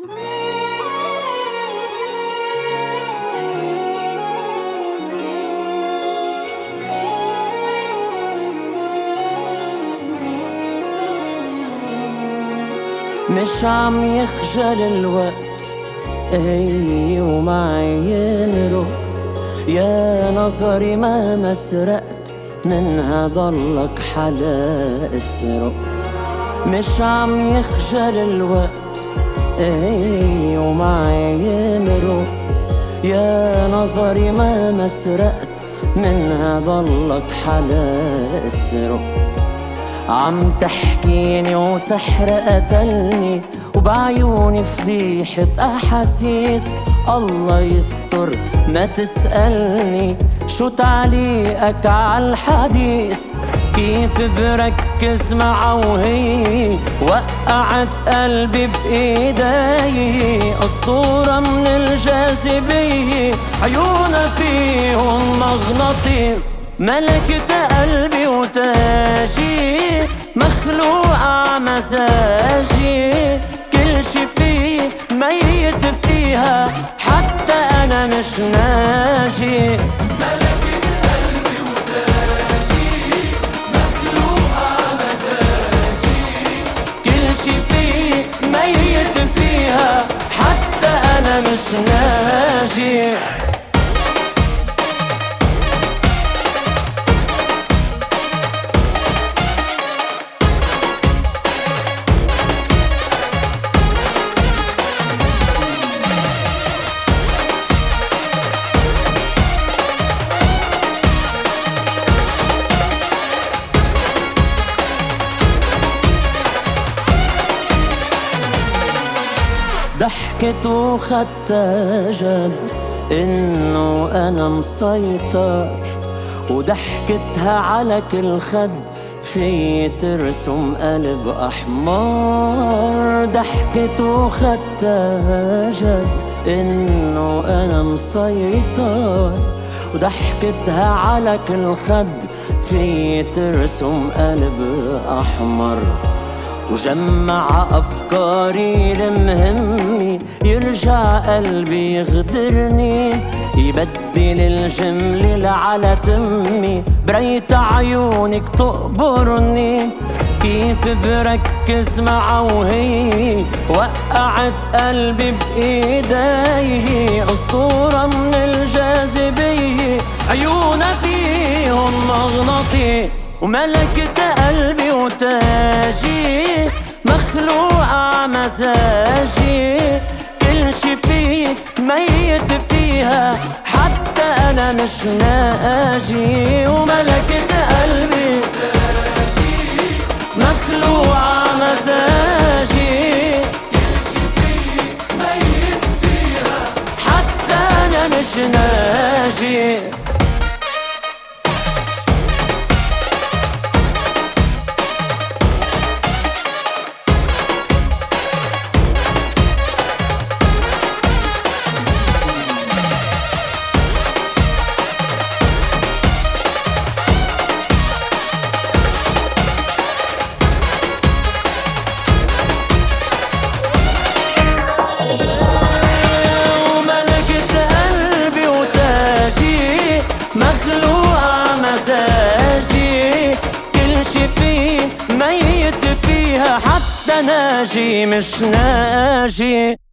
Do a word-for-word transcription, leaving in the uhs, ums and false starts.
مش عم يخجل الوقت هي وما يمرق، يا نظري مهما سرقت منها ضلك حلا اسرق. مش عم يخجل الوقت هي وما يمرق، يا نظري مهما سرقت منها ضلك حلا اسرق. عم تحكيني وسحر قتلني وبعيوني فضيحة أحاسيس، الله يستر ما تسألني شو تعليقك عالحديث. كيف بركز معه وهي وقعت قلبي بإيدي، أسطورة من الجاذبية عيونها فيهم مغناطيس. ملكت قلبي وتاجي مخلوقة مزاجي، كل شي فيه ميت فيها حتى أنا مش ناجي. ملكت قلبي وتاجي مخلوقة مزاجي، كل شي فيه ميت فيها حتى أنا مش ناجي. ضحكت وخدتها جد إنه أنا مسيطر، وضحكتها على كل خد في ترسم قلب أحمر. ضحكت وخدتها جد إنه أنا مسيطر، وضحكتها على كل خد في ترسم قلب أحمر. وجمع أفكاري المهمة يرجع قلبي يغدرني، يبدل الجملة على تمي بريت عيونك تقبرني. كيف بركز معه وهي وقعت قلبي بإيدي، أسطورة من الجاذبية عيونها فيهم مغناطيس. وملكت قلبي وتاجي مخلوقة مزاجي، كل شي فيه ميت فيها حتى أنا مش ناجي. وملكت قلبي وتاجي مخلوقة مزاجي، كل شي فيه ميت فيها حتى أنا مش ناجي. وملكت قلبي وتاجي مخلوقة مزاجي، كل شي فيه ميت فيها حتى ناجي مش ناجي.